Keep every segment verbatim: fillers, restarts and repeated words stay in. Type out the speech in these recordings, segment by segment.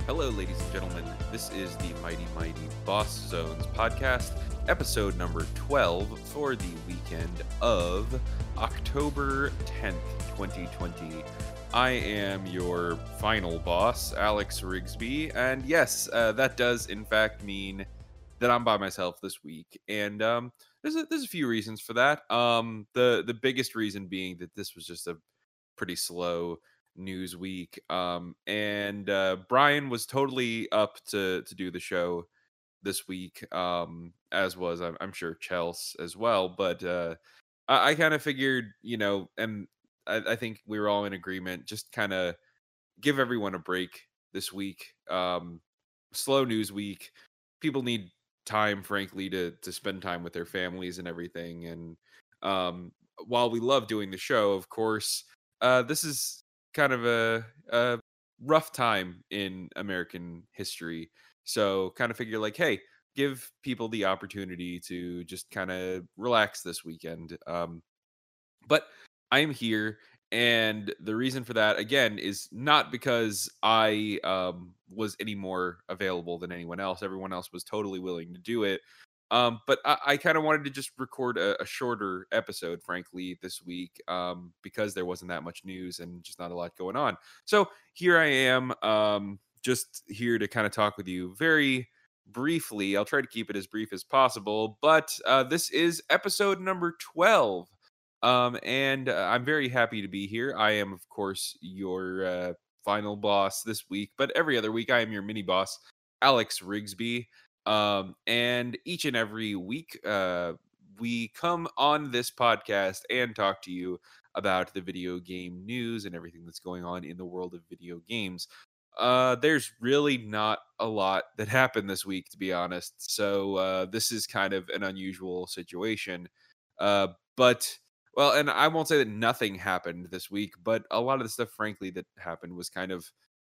Hello, ladies and gentlemen. This is the Mighty Mighty Boss Zones podcast, episode number twelve for the weekend of October tenth, twenty twenty. I am your final boss, Alex Rigsby, and yes, uh, that does in fact mean that I'm by myself this week. And um, there's a, there's a few reasons for that. Um, the the biggest reason being that this was just a pretty slow news week. Um, and uh, Brian was totally up to to do the show this week, um, as was I'm, I'm sure Chels as well. But uh, I, I kind of figured, you know, and I, I think we were all in agreement, just kind of give everyone a break this week. Um, slow news week. People need time, frankly, to to spend time with their families and everything. And um, while we love doing the show, of course, uh, this is kind of a, a rough time in American history. So, kind of figure like, hey, give people the opportunity to just kind of relax this weekend. Um, but I am here, and the reason for that again is not because I um, was any more available than anyone else. Everyone else was totally willing to do it. Um, but I, I kind of wanted to just record a, a shorter episode, frankly, this week, um, because there wasn't that much news and just not a lot going on. So here I am, um, just here to kind of talk with you very briefly. I'll try to keep it as brief as possible, but uh, this is episode number twelve, um, and uh, I'm very happy to be here. I am, of course, your uh, final boss this week, but every other week I am your mini boss, Alex Rigsby. Um, and each and every week, uh, we come on this podcast and talk to you about the video game news and everything that's going on in the world of video games. Uh, there's really not a lot that happened this week, to be honest. So uh, this is kind of an unusual situation. Uh, but well, and I won't say that nothing happened this week, but a lot of the stuff, frankly, that happened was kind of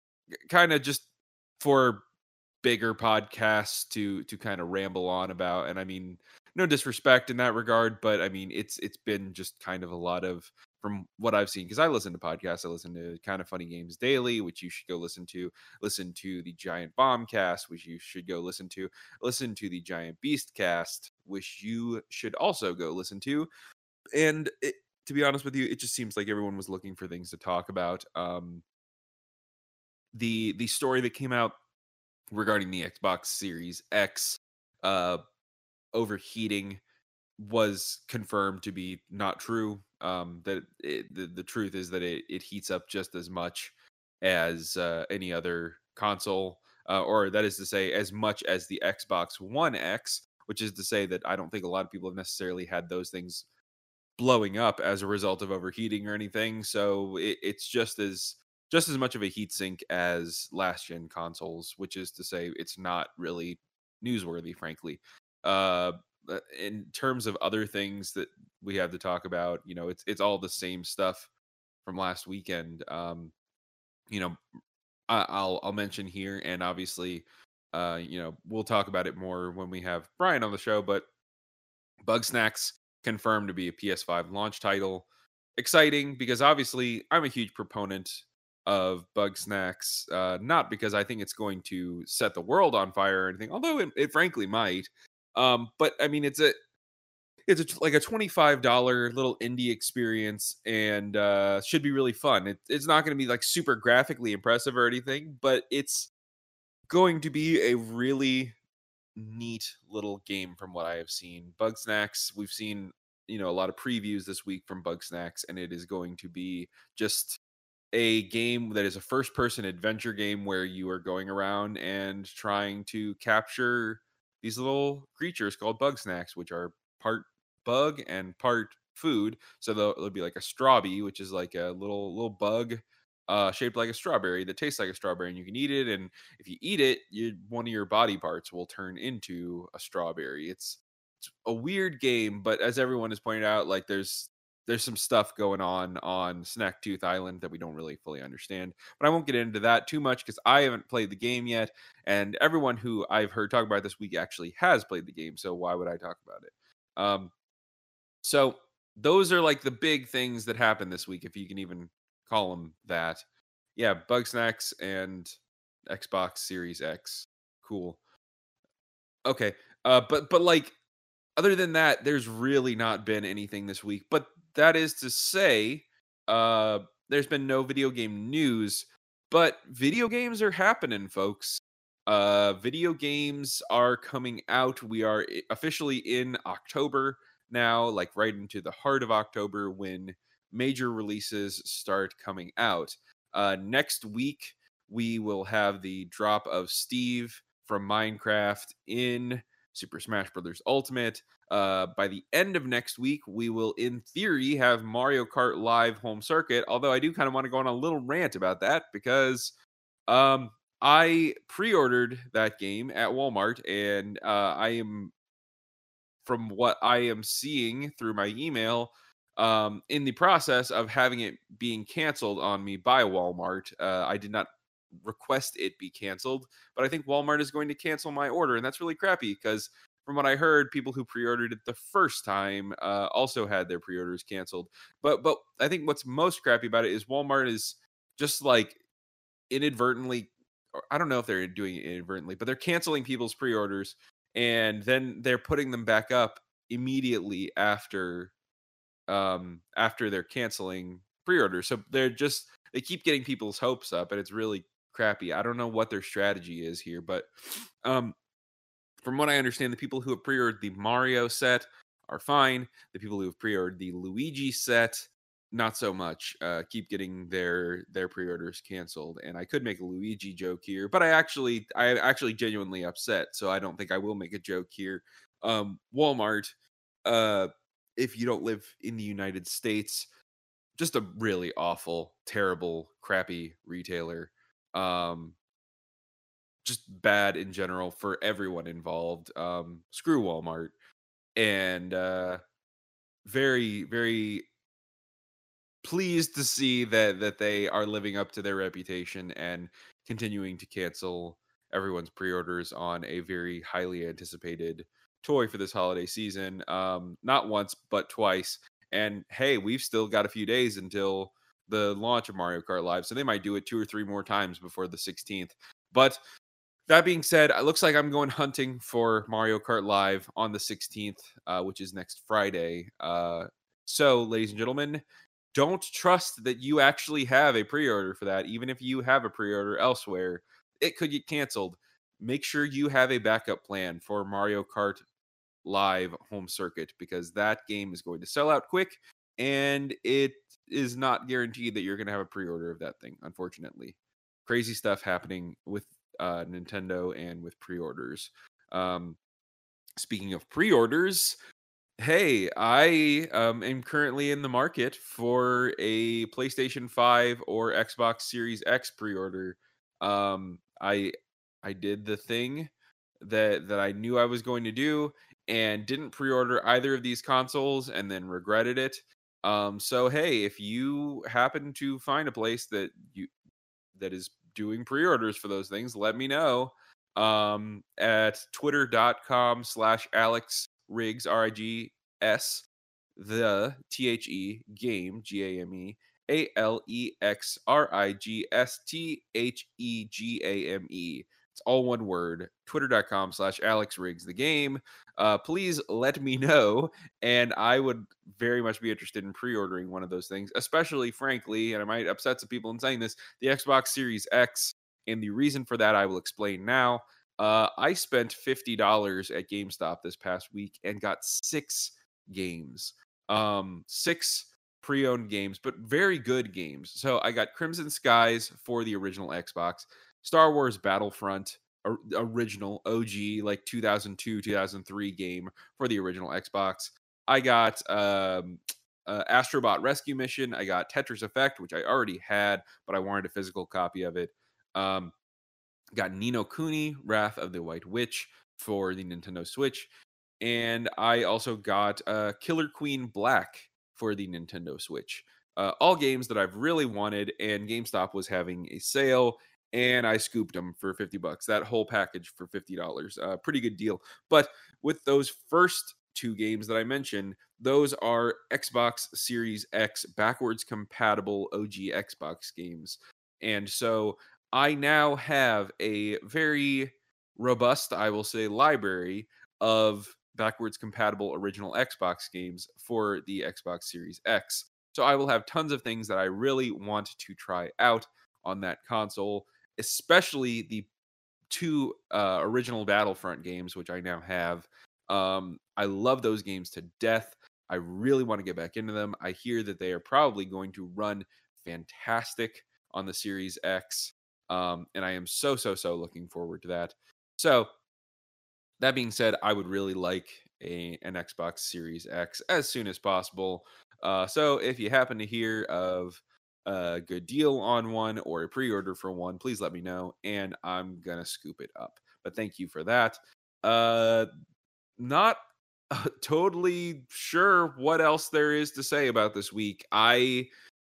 kind of just for bigger podcasts to to kind of ramble on about. And I mean, no disrespect in that regard, but I mean, it's it's been just kind of a lot of, from what I've seen, because I listen to podcasts. I listen to Kind of Funny Games Daily, which you should go listen to. Listen to the Giant Bombcast, which you should go listen to. Listen to the Giant Beast Cast, which you should also go listen to. And it, to be honest with you, it just seems like everyone was looking for things to talk about. Um, the the story that came out regarding the Xbox Series X uh, overheating was confirmed to be not true. Um, that it, the, the truth is that it, it heats up just as much as uh, any other console, uh, or that is to say, as much as the Xbox One X, which is to say that I don't think a lot of people have necessarily had those things blowing up as a result of overheating or anything. So it, it's just as just as much of a heat sink as last gen consoles, which is to say it's not really newsworthy, frankly. Uh, uh, in terms of other things that we have to talk about, you know, it's it's all the same stuff from last weekend. Um, you know, I, I'll I'll mention here, and obviously, uh, you know, we'll talk about it more when we have Brian on the show. But Bugsnax confirmed to be a P S five launch title. Exciting because obviously I'm a huge proponent of Bugsnax, uh, not because I think it's going to set the world on fire or anything, although it, it frankly might. Um, but I mean, it's a it's a, like a twenty-five dollars little indie experience, and uh, should be really fun. It, it's not going to be like super graphically impressive or anything, but it's going to be a really neat little game from what I have seen. Bugsnax, we've seen, you know, a lot of previews this week from Bugsnax, and it is going to be just a game that is a first person adventure game where you are going around and trying to capture these little creatures called Bugsnax, which are part bug and part food. So there'll, there'll be like a strawbee, which is like a little little bug uh, shaped like a strawberry that tastes like a strawberry, and you can eat it. And if you eat it, you, one of your body parts will turn into a strawberry. It's it's a weird game, but as everyone has pointed out, like there's there's some stuff going on on Snacktooth Island that we don't really fully understand. But I won't get into that too much because I haven't played the game yet, and everyone who I've heard talk about it this week actually has played the game. So why would I talk about it? Um, so those are like the big things that happened this week, if you can even call them that. Yeah, Bugsnax and Xbox Series X. Cool. Okay. Uh, but but like other than that, there's really not been anything this week. But that is to say, uh, there's been no video game news. But video games are happening, folks. Uh, video games are coming out. We are i- officially in October now, like right into the heart of October when major releases start coming out. Uh, next week, we will have the drop of Steve from Minecraft in Super Smash Bros. Ultimate. Uh, by the end of next week, we will, in theory, have Mario Kart Live Home Circuit. Although I do kind of want to go on a little rant about that because um, I pre-ordered that game at Walmart, and uh, I am, from what I am seeing through my email, um, in the process of having it being canceled on me by Walmart. Uh, I did not request it be canceled, but I think Walmart is going to cancel my order, and that's really crappy because from what I heard, people who pre-ordered it the first time uh, also had their pre-orders canceled. But but I think what's most crappy about it is Walmart is just like inadvertently, or I don't know if they're doing it inadvertently, but they're canceling people's pre-orders and then they're putting them back up immediately after um after they're canceling pre-orders. So they're just they keep getting people's hopes up and it's really crappy. I don't know what their strategy is here, but um from what I understand, the people who have pre-ordered the Mario set are fine. The people who have pre-ordered the Luigi set, not so much. Uh, keep getting their their pre-orders canceled. And I could make a Luigi joke here, but I actually I actually genuinely upset, so I don't think I will make a joke here. Um, Walmart, uh, if you don't live in the United States, just a really awful, terrible, crappy retailer. Um, just bad in general for everyone involved. Um, screw Walmart. And uh, very, very pleased to see that that they are living up to their reputation and continuing to cancel everyone's pre-orders on a very highly anticipated toy for this holiday season. Um, not once, but twice. And hey, we've still got a few days until the launch of Mario Kart Live, so they might do it two or three more times before the sixteenth. But that being said, it looks like I'm going hunting for Mario Kart Live on the sixteenth, uh, which is next Friday. Uh, so, ladies and gentlemen, don't trust that you actually have a pre-order for that. Even if you have a pre-order elsewhere, it could get canceled. Make sure you have a backup plan for Mario Kart Live Home Circuit because that game is going to sell out quick, and it is not guaranteed that you're going to have a pre-order of that thing. Unfortunately, crazy stuff happening with uh, Nintendo and with pre-orders. Um, speaking of pre-orders, hey, I um, am currently in the market for a PlayStation five or Xbox Series X pre-order. Um, I I did the thing that that I knew I was going to do and didn't pre-order either of these consoles and then regretted it. Um, so hey, if you happen to find a place that you that is doing pre-orders for those things, let me know um, at twitter.com slash Alex Riggs, R I G S, the T H E game, G A M E, A L E X R I G S T H E G A M E. It's all one word. Twitter.com slash Alex Riggs the game. Uh, please let me know, and I would very much be interested in pre-ordering one of those things, especially, frankly, and I might upset some people in saying this, the Xbox Series X. And the reason for that I will explain now. Uh, I spent fifty dollars at GameStop this past week and got six games. Um, six pre-owned games, but very good games. So I got Crimson Skies for the original Xbox, Star Wars Battlefront, or, original O G, like two thousand two, two thousand three game for the original Xbox. I got um, uh, Astrobot Rescue Mission. I got Tetris Effect, which I already had, but I wanted a physical copy of it. Um, got Ni no Kuni, Wrath of the White Witch for the Nintendo Switch. And I also got uh, Killer Queen Black for the Nintendo Switch. Uh, all games that I've really wanted, and GameStop was having a sale, and I scooped them for fifty bucks. That whole package for fifty dollars. Uh, pretty good deal. But with those first two games that I mentioned, those are Xbox Series X backwards compatible O G Xbox games. And so I now have a very robust, I will say, library of backwards compatible original Xbox games for the Xbox Series X. So I will have tons of things that I really want to try out on that console, especially the two uh, original Battlefront games, which I now have. Um, I love those games to death. I really want to get back into them. I hear that they are probably going to run fantastic on the Series X. Um, and I am so, so, so looking forward to that. So, that being said, I would really like a, an Xbox Series X as soon as possible. Uh, so, if you happen to hear of a good deal on one or a pre order for one, please let me know and I'm going to scoop it up. But thank you for that. Uh, not uh, totally sure what else there is to say about this week. I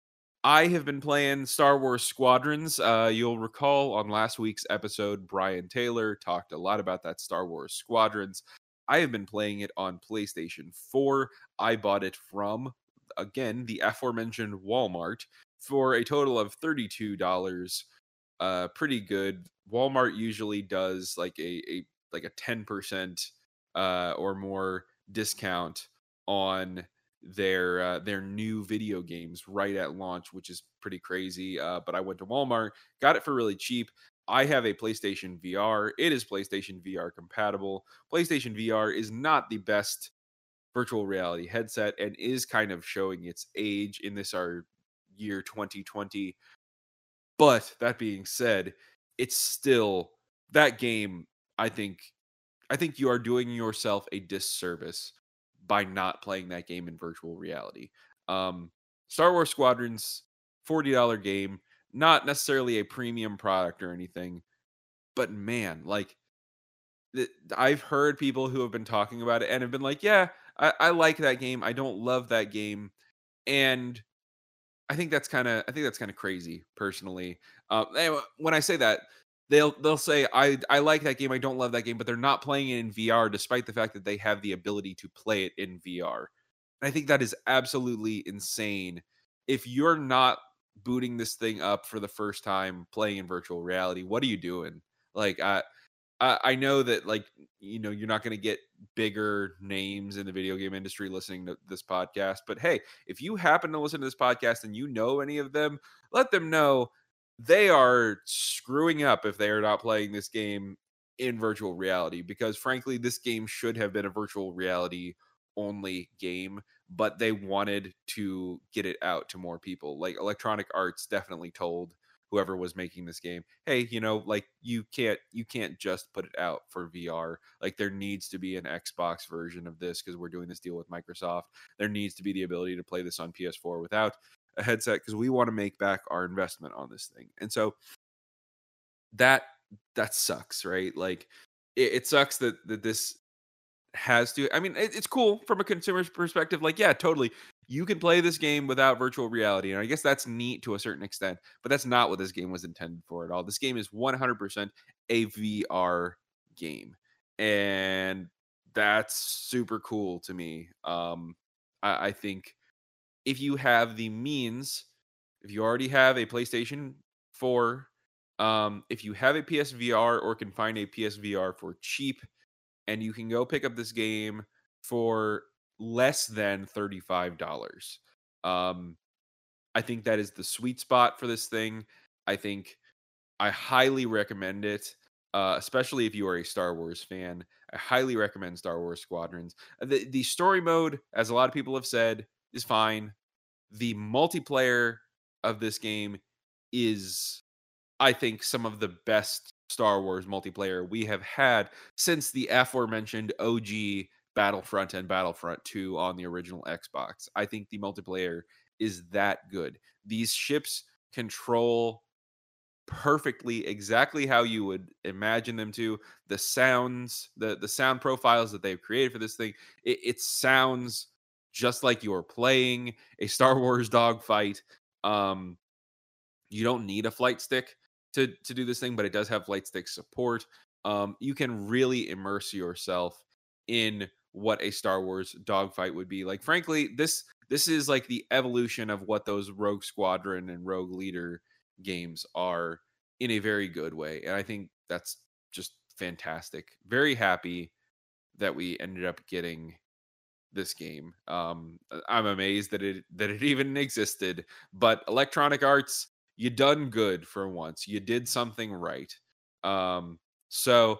I have been playing Star Wars Squadrons. Uh, you'll recall on last week's episode, Brian Taylor talked a lot about that Star Wars Squadrons. I have been playing it on PlayStation four. I bought it from, again, the aforementioned Walmart for a total of thirty-two dollars. Uh, pretty good. Walmart usually does like a, a like a ten percent uh, or more discount on their uh, their new video games right at launch, which is pretty crazy. Uh, but I went to Walmart, got it for really cheap. I have a PlayStation V R. It is PlayStation V R compatible. PlayStation V R is not the best virtual reality headset and is kind of showing its age in this our year twenty twenty. But that being said, it's still that game. I think I think you are doing yourself a disservice by not playing that game in virtual reality. Um, Star Wars Squadrons, forty dollars game, not necessarily a premium product or anything, but man, like th- I've heard people who have been talking about it and have been like, yeah, I, I like that game. I don't love that game. And I think that's kind of I think that's kind of crazy personally. Um, anyway, when I say that, they'll they'll say I I like that game, I don't love that game, but they're not playing it in V R despite the fact that they have the ability to play it in V R. And I think that is absolutely insane. If you're not booting this thing up for the first time playing in virtual reality, what are you doing? Like I I I know that, like, you know, you're not gonna get bigger names in the video game industry listening to this podcast, but hey, if you happen to listen to this podcast and you know any of them, let them know they are screwing up if they are not playing this game in virtual reality, because frankly, this game should have been a virtual reality only game, but they wanted to get it out to more people. Like, Electronic Arts definitely told whoever was making this game, hey, you know, like, you can't you can't just put it out for V R. Like, there needs to be an Xbox version of this because we're doing this deal with Microsoft. There needs to be the ability to play this on P S four without a headset because we want to make back our investment on this thing. And so that that sucks, right? Like, it, it sucks that that this has to. I mean, it, it's cool from a consumer's perspective. Like, yeah, totally. You can play this game without virtual reality. And I guess that's neat to a certain extent, but that's not what this game was intended for at all. This game is one hundred percent a V R game. And that's super cool to me. Um, I, I think if you have the means, if you already have a PlayStation four, um, if you have a P S V R or can find a P S V R for cheap, and you can go pick up this game for less than thirty-five dollars. Um, I think that is the sweet spot for this thing. I think I highly recommend it, uh, especially if you are a Star Wars fan. I highly recommend Star Wars Squadrons. Uh, The, the story mode, as a lot of people have said, is fine. The multiplayer of this game is, I think, some of the best Star Wars multiplayer we have had since the aforementioned O G Battlefront and Battlefront two on the original Xbox. I think the multiplayer is that good. These ships control perfectly exactly how you would imagine them to. The sounds, the the sound profiles that they've created for this thing, it, it sounds just like you're playing a Star Wars dogfight. Um, you don't need a flight stick to to do this thing, but it does have flight stick support. Um, you can really immerse yourself in what a Star Wars dogfight would be like. Frankly, this this is like the evolution of what those Rogue Squadron and Rogue Leader games are. in a very good way. And I think that's just fantastic. Very happy that we ended up getting this game. Um, uh, I'm amazed that it that it even existed. But Electronic Arts, you done good for once. You did something right. Um, so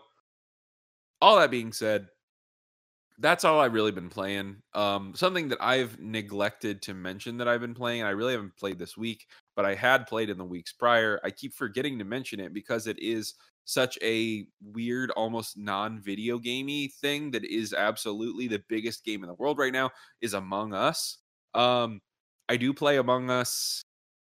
all that being said, that's all I've really been playing. Um, something that I've neglected to mention that I've been playing, and I really haven't played this week, but I had played in the weeks prior. I keep forgetting to mention it because it is such a weird, almost non-video gamey thing that is absolutely the biggest game in the world right now, is Among Us. Um, I do play Among Us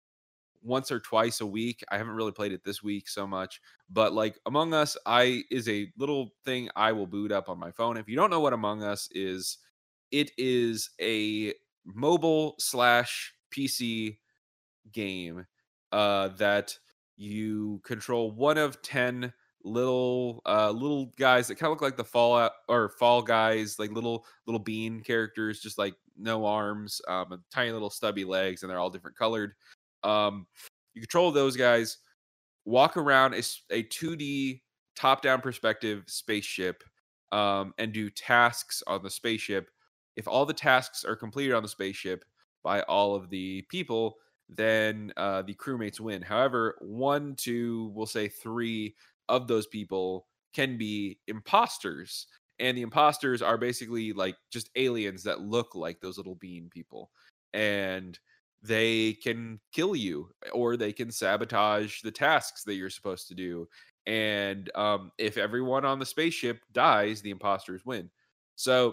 once or twice a week. I haven't really played it this week so much, but like Among Us, I is a little thing I will boot up on my phone. If you don't know what Among Us is, it is a mobile slash P C game uh, that you control one of ten little uh little guys that kind of look like the fallout or fall guys, like little little bean characters, just like no arms, um and tiny little stubby legs, and they're all different colored. um you control those guys, walk around a, s- a two D top down perspective spaceship, um, and do tasks on the spaceship. If all the tasks are completed on the spaceship by all of the people, then uh, the crewmates win. However, one, two, we'll say three of those people can be imposters. And the imposters are basically like just aliens that look like those little bean people. And they can kill you, or they can sabotage the tasks that you're supposed to do. And um, if everyone on the spaceship dies, the imposters win. So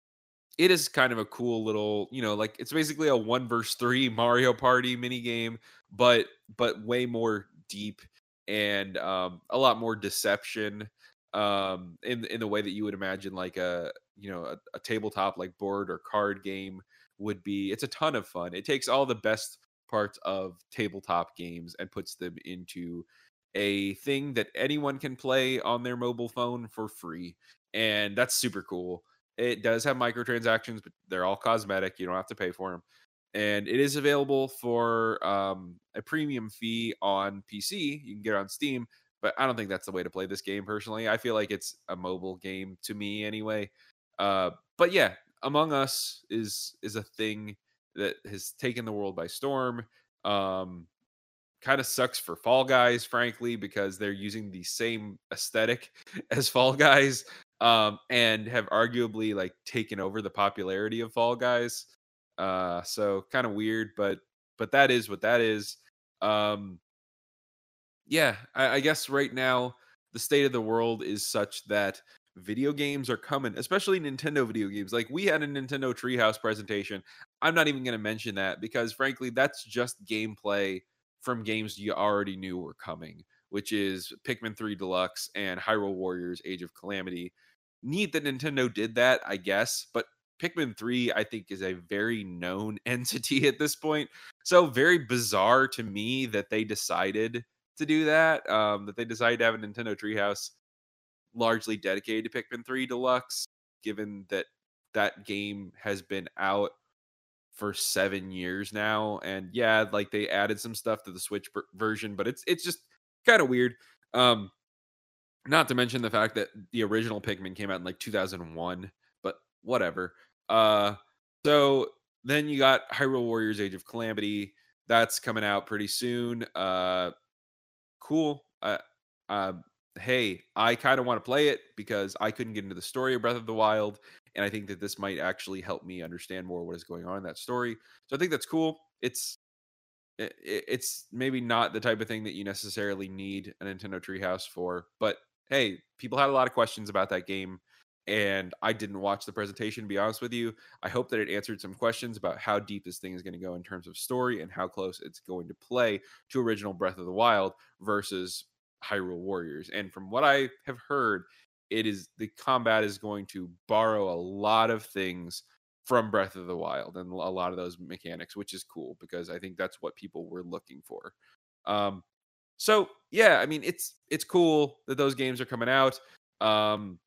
it is kind of a cool little, you know, like it's basically a one versus three Mario Party mini game, but but way more deep, and um, a lot more deception, um, in in the way that you would imagine like a, you know, a, a tabletop like board or card game would be. It's a ton of fun. It takes all the best parts of tabletop games and puts them into a thing that anyone can play on their mobile phone for free, and that's super cool. It does have microtransactions, but they're all cosmetic. You don't have to pay for them. And it is available for um, a premium fee on P C. You can get it on Steam, but I don't think that's the way to play this game personally. I feel like it's a mobile game to me anyway. Uh, but yeah, Among Us is is a thing that has taken the world by storm. Um, Kind of sucks for Fall Guys, frankly, because they're using the same aesthetic as Fall Guys, um, and have arguably like taken over the popularity of Fall Guys. Uh, so kind of weird, but but that is what that is. Um, yeah, I, I guess right now the state of the world is such that video games are coming, especially Nintendo video games. Like we had a Nintendo Treehouse presentation. I'm not even going to mention that because, frankly, that's just gameplay from games you already knew were coming, which is Pikmin three Deluxe and Hyrule Warriors Age of Calamity. Neat that Nintendo did that, I guess, but Pikmin three, I think, is a very known entity at this point. So, very bizarre to me that they decided to do that. Um, that they decided to have a Nintendo Treehouse largely dedicated to Pikmin three Deluxe, given that that game has been out for seven years now. And yeah, like they added some stuff to the Switch ver- version, but it's it's just kind of weird. Um, Not to mention the fact that the original Pikmin came out in like two thousand one, but whatever. Uh, so then you got Hyrule Warriors Age of Calamity. That's coming out pretty soon. Uh, cool. Uh, uh, hey, I kind of want to play it because I couldn't get into the story of Breath of the Wild, and I think that this might actually help me understand more what is going on in that story. So I think that's cool. It's i- it's maybe not the type of thing that you necessarily need a Nintendo Treehouse for, but hey, people had a lot of questions about that game, and I didn't watch the presentation, to be honest with you. I hope that it answered some questions about how deep this thing is going to go in terms of story and how close it's going to play to original Breath of the Wild versus Hyrule Warriors. And from what I have heard, it is the combat is going to borrow a lot of things from Breath of the Wild and a lot of those mechanics, which is cool because I think that's what people were looking for. Um, so yeah, I mean it's it's cool that those games are coming out. Um,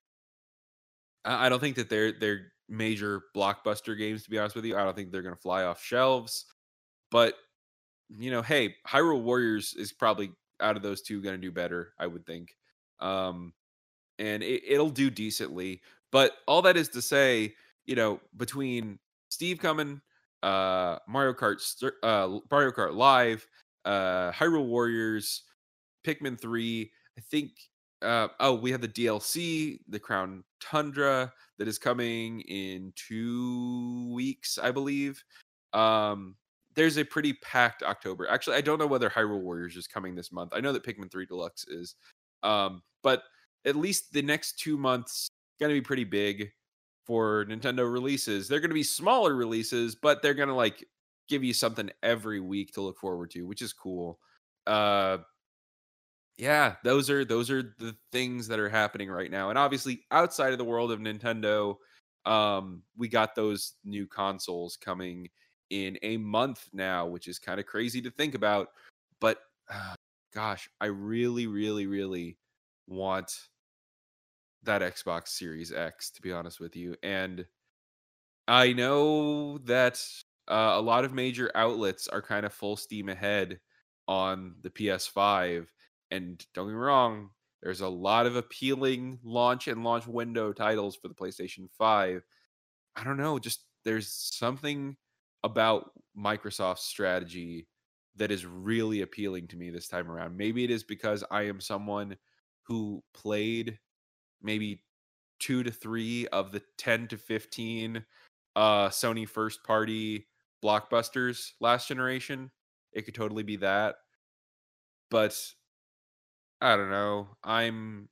I, I don't think that they're they're major blockbuster games, to be honest with you. I don't think they're gonna fly off shelves, but you know, hey, Hyrule Warriors is probably out of those two going to do better, I would think. Um, and it, it'll do decently. But all that is to say, you know, between Steve coming, uh, Mario Kart, St- uh, Mario Kart Live, uh, Hyrule Warriors, Pikmin three, I think. Uh, oh, we have the D L C, the Crown Tundra, that is coming in two weeks, I believe. Um, there's a pretty packed October. Actually, I don't know whether Hyrule Warriors is coming this month. I know that Pikmin three Deluxe is. Um, but at least the next two months going to be pretty big for Nintendo releases. They're going to be smaller releases, but they're going to like give you something every week to look forward to, which is cool. Uh, yeah, those are those are the things that are happening right now. And obviously, outside of the world of Nintendo, um, we got those new consoles coming in a month now, which is kind of crazy to think about. But uh, gosh, I really, really, really want that Xbox Series X, to be honest with you. And I know that uh, a lot of major outlets are kind of full steam ahead on the P S five. And don't get me wrong, there's a lot of appealing launch and launch window titles for the PlayStation five. I don't know, just there's something about Microsoft's strategy that is really appealing to me this time around. Maybe it is because I am someone who played maybe two to three of the ten to fifteen uh Sony first party blockbusters last generation. It could totally be that. But I don't know. I'm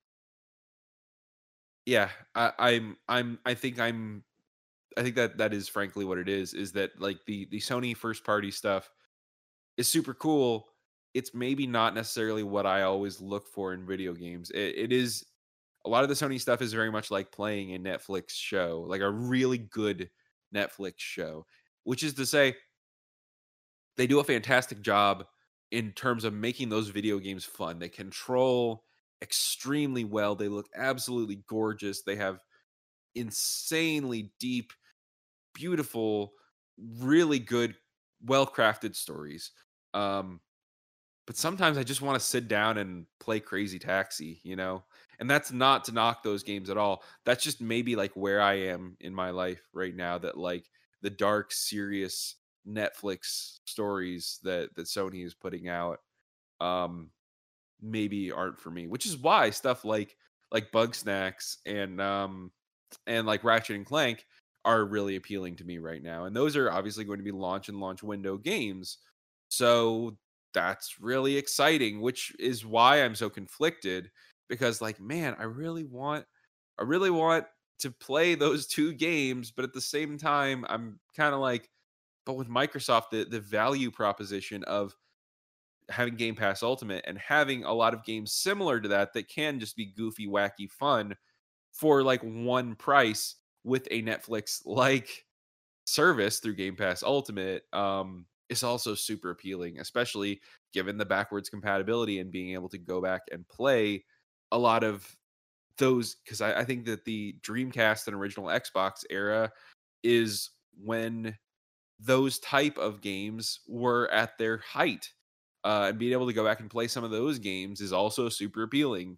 yeah, I, I'm I'm I think I'm I think that that is frankly what it is, is that like the the Sony first party stuff is super cool. It's maybe not necessarily what I always look for in video games. It, it is a lot of the Sony stuff is very much like playing a Netflix show, like a really good Netflix show, which is to say, they do a fantastic job in terms of making those video games fun. They control extremely well. They look absolutely gorgeous. They have insanely deep, beautiful, really good, well crafted stories. Um, but sometimes I just want to sit down and play Crazy Taxi, you know? And that's not to knock those games at all. That's just maybe like where I am in my life right now, that like the dark, serious Netflix stories that that Sony is putting out um maybe aren't for me, which is why stuff like like Bug Snacks and um and like Ratchet and Clank are really appealing to me right now. And those are obviously going to be launch and launch window games. So that's really exciting, which is why I'm so conflicted, because like, man, I really want I really want to play those two games, but at the same time, I'm kind of like, but with Microsoft, the the value proposition of having Game Pass Ultimate and having a lot of games similar to that that can just be goofy, wacky fun for like one price with a Netflix like service through Game Pass Ultimate um, is also super appealing, especially given the backwards compatibility and being able to go back and play a lot of those. Because I, I think that the Dreamcast and original Xbox era is when those type of games were at their height. Uh, and being able to go back and play some of those games is also super appealing.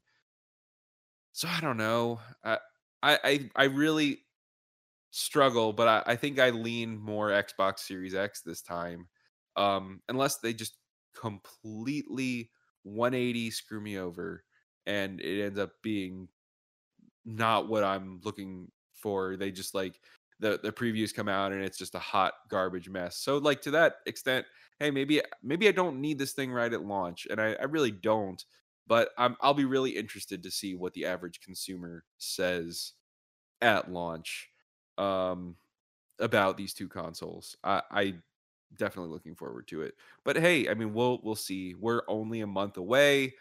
So I don't know. I I I, I really struggle, but I, I think I lean more Xbox Series X this time. Um, unless they just completely one eighty screw me over and it ends up being not what I'm looking for. They just like the the previews come out and it's just a hot garbage mess. So like to that extent, hey, maybe maybe I don't need this thing right at launch, and I, I really don't. But I'm I'll be really interested to see what the average consumer says at launch um, about these two consoles. I, I definitely looking forward to it. But hey, I mean, we'll we'll see. We're only a month away.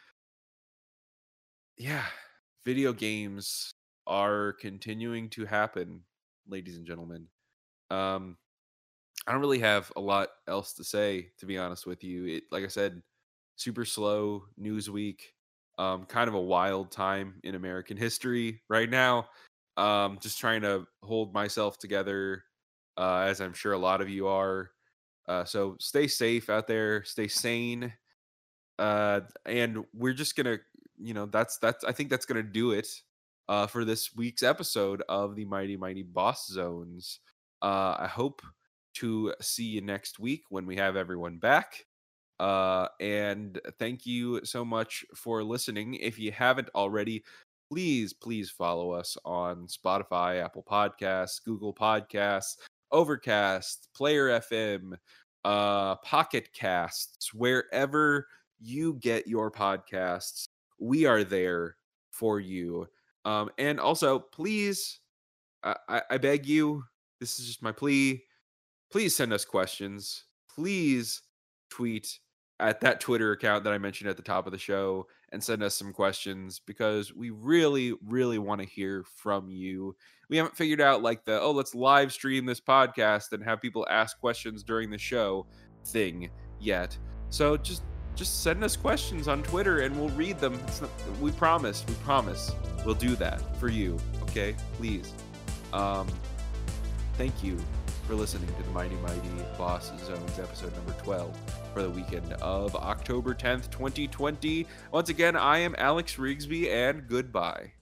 Yeah, video games are continuing to happen, ladies and gentlemen. Um, I don't really have a lot else to say, to be honest with you. It, like I said, super slow news week. Um, kind of a wild time in American history right now. Um, just trying to hold myself together, uh, as I'm sure a lot of you are. Uh, so stay safe out there, stay sane. Uh, and we're just gonna, you know, that's that's I think that's gonna do it uh, for this week's episode of the Mighty Mighty Boss Zones. Uh, I hope to see you next week when we have everyone back. Uh, and thank you so much for listening. If you haven't already, please, please follow us on Spotify, Apple Podcasts, Google Podcasts, Overcast, Player F M, uh, Pocket Casts, wherever you get your podcasts. We are there for you. Um, and also, please, I, I I beg you, this is just my plea. Please send us questions. Please tweet at that Twitter account that I mentioned at the top of the show and send us some questions because we really, really want to hear from you. We haven't figured out like the, oh, let's live stream this podcast and have people ask questions during the show thing yet. So just just send us questions on Twitter and we'll read them. It's not, we promise, we promise we'll do that for you. Okay, please. Um, thank you for listening to the Mighty Mighty Boss Zones episode number twelve for the weekend of October tenth, twenty twenty. Once again, I am Alex Rigsby, and goodbye.